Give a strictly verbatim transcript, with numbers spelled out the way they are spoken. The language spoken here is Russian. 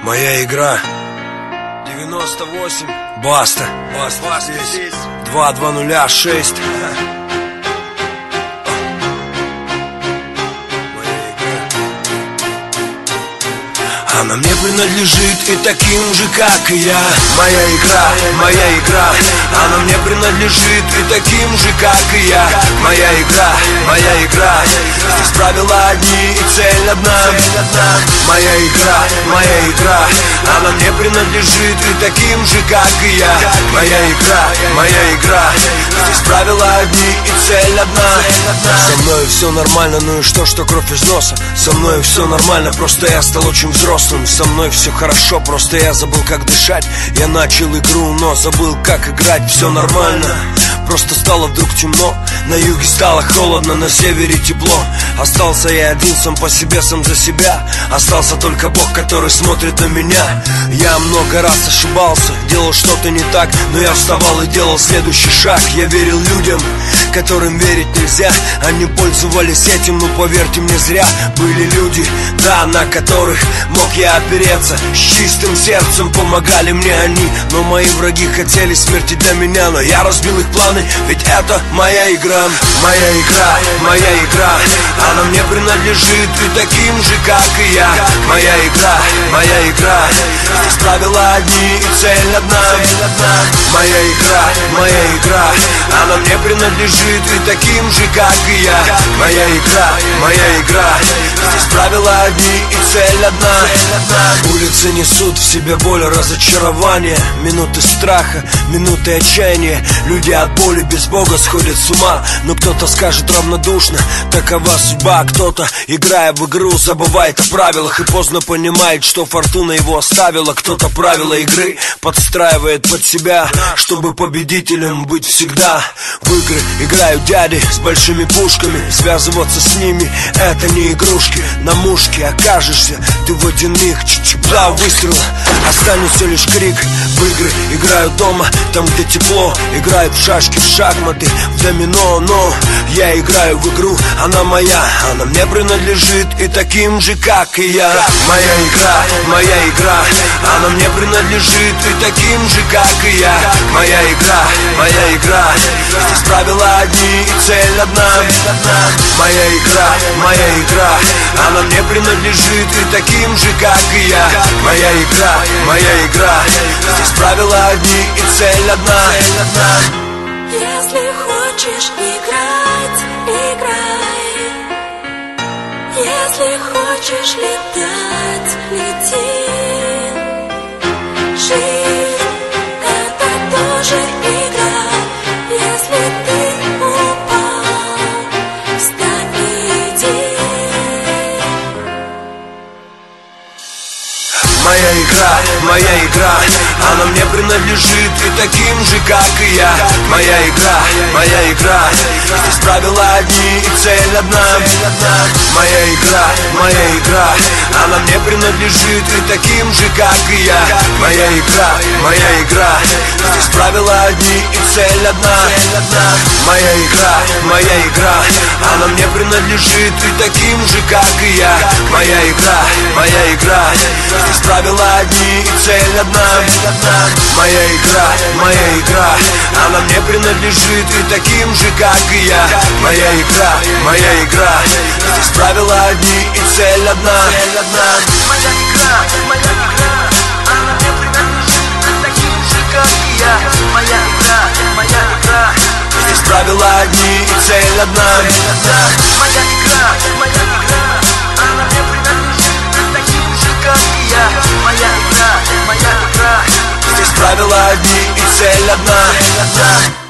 Моя игра. девяносто восемь. Баста. Баста, Баста здесь. здесь. два два нуля шесть. Она мне принадлежит и таким же, как и я. Моя игра, моя игра. Она мне принадлежит и таким же, как и я. Моя игра, моя игра. Здесь правила одни и цель одна. Моя игра, моя игра. Она мне принадлежит и таким же, как и я. Моя игра, моя игра. Здесь правила одни и цель одна. Со мной все нормально, ну и что, что кровь из носа. Со мной все нормально, просто я стал очень взрослым. Со мной все хорошо, просто я забыл, как дышать. Я начал игру, но забыл, как играть. Все нормально, просто стало вдруг темно. На юге стало холодно, на севере тепло. Остался я один, сам по себе, сам за себя. Остался только Бог, который смотрит на меня. Я много раз ошибался, делал что-то не так, но я вставал и делал следующий шаг. Я верил людям, которым верить нельзя. Они пользовались этим, но поверьте мне, зря. Были люди, да, на которых мог я опереться. С чистым сердцем помогали мне они. Но мои враги хотели смерти для меня. Но я разбил их планы, ведь это моя игра. Моя игра, моя игра. Она мне принадлежит и таким же, как и я. Моя игра, моя игра. Здесь правила одни и цель одна. Моя игра, моя игра. Она мне принадлежит и таким же, как и я. Моя игра, моя игра. Здесь правила одни и цель одна. Улицы несут в себе боль, разочарование, минуты страха, минуты отчаяния. Люди от боли без Бога сходят с ума. Но кто-то скажет равнодушно, такова судьба. Кто-то, играя в игру, забывает о правилах и поздно понимает, что фортуна его оставила. Кто-то правила игры подстраивает под себя, чтобы победителем быть всегда. В игры играют дяди с большими пушками. Связываться с ними — это не игрушки. На мушке окажешься ты в один миг. Два выстрела, останется лишь крик. В игры играют дома, там где тепло. Играют в шашки, в шахматы, в домино. Но я играю в игру, она моя. Она мне принадлежит и таким же, как и я. Моя игра, моя игра. Она мне принадлежит и таким же, как и я. Моя игра, моя игра. Здесь правила одни и цель одна. Моя игра, моя игра. Она мне принадлежит и таким же, как и я. Моя игра, моя игра. Здесь правила одни и цель одна. Если хочешь играть, играй. Если хочешь летать, лети. Жизнь — это тоже игра. Если ты упал, встань и иди. Моя игра, моя игра. Она мне принадлежит и таким же, как и я. Моя игра, моя игра. Здесь правила одни и цель одна. Моя игра, моя игра. Она мне принадлежит и таким же, как и я. Моя игра, моя игра. Здесь правила одни и цель одна. Моя игра, моя игра. Она мне принадлежит и таким же, как и я. Моя игра, моя игра. Здесь правила одни и цель одна. Моя игра, моя игра. Она мне принадлежит и таким же, как и я. Моя игра, моя игра. Здесь правила одни и цель одна. Моя игра, моя игра. Она мне принадлежит и таким же, как и я. Моя игра, моя игра. Здесь правила одни и цель одна. Моя игра, моя игра. Она мне принадлежит и таким же, как и я. Моя игра, моя игра. Здесь правила одни и цель одна.